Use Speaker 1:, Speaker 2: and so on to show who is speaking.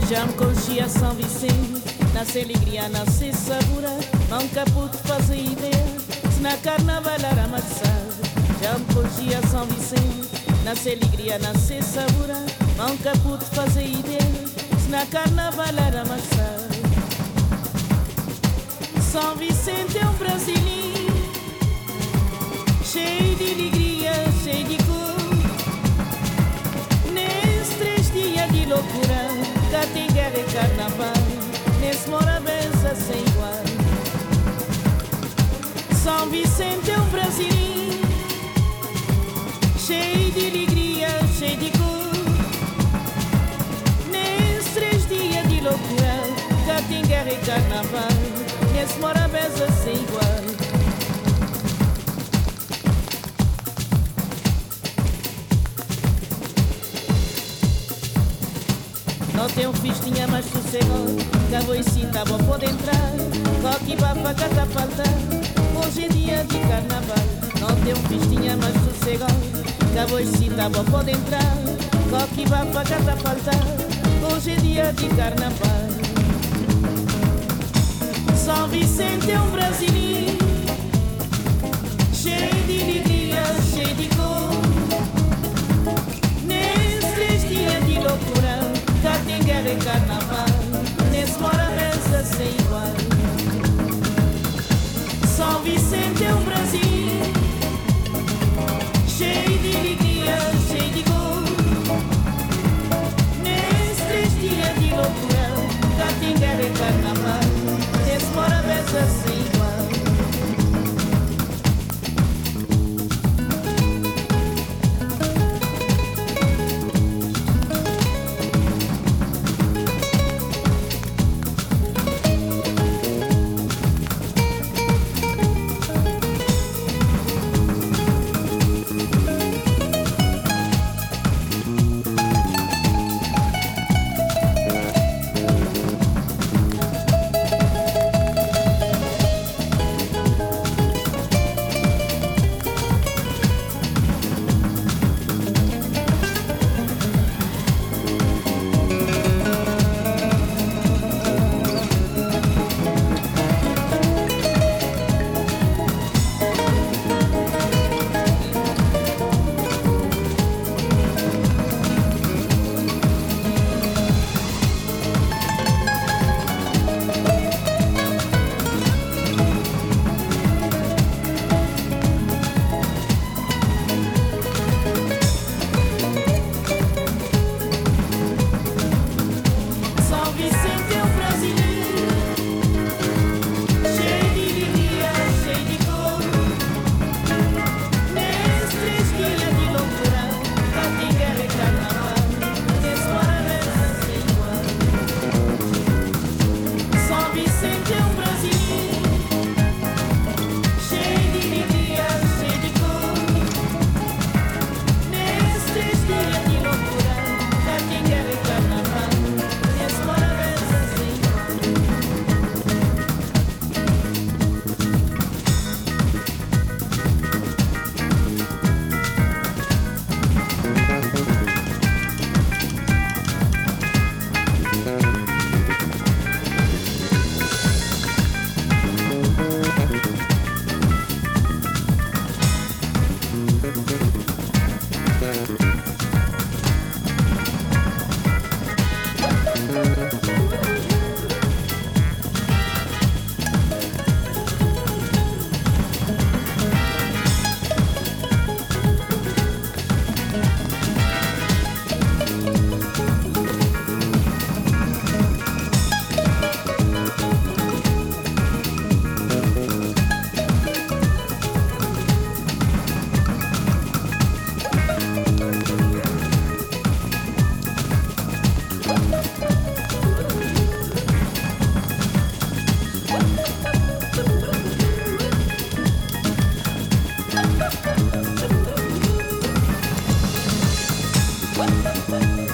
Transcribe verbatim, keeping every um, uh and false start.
Speaker 1: Já me conhecia São Vicente, nasce alegria, nasce sabura. Nunca pude fazer ideia, se na carnaval era amassado. Já me conhecia São Vicente, nasce alegria, nasce sabura. Nunca pude fazer ideia, se na carnaval era amassado. São Vicente é um brasileiro, cheio de alegria, cheio de cor. Nesses três dias de loucura, cá tem guerra e carnaval, nesse Morabeza sem igual. São Vicente é um brasileiro, cheio de alegria, cheio de cor. Nesses três dias de loucura, cá tem guerra e carnaval, nesse Morabeza sem igual. Não tem um festinha mais sossegado, que a voicita bom pode entrar. Coque bapa cata faltar, hoje é dia de carnaval. Não tem um festinha mais sossegado, que a voicita bom pode entrar. Coque bapa cata faltar, hoje é dia de carnaval. São Vicente é um brasileiro, cheio de alegria, cheio de cor. Nesses três dias de loucura, cá tem guerra e carnaval, nesse Morabeza sem igual. São Vicente é um Brasil, cheio de alegria, cheio de cor. Nesses três dias de loucura, cá tem guerra e carnaval, nesse Morabeza sem igual.
Speaker 2: What?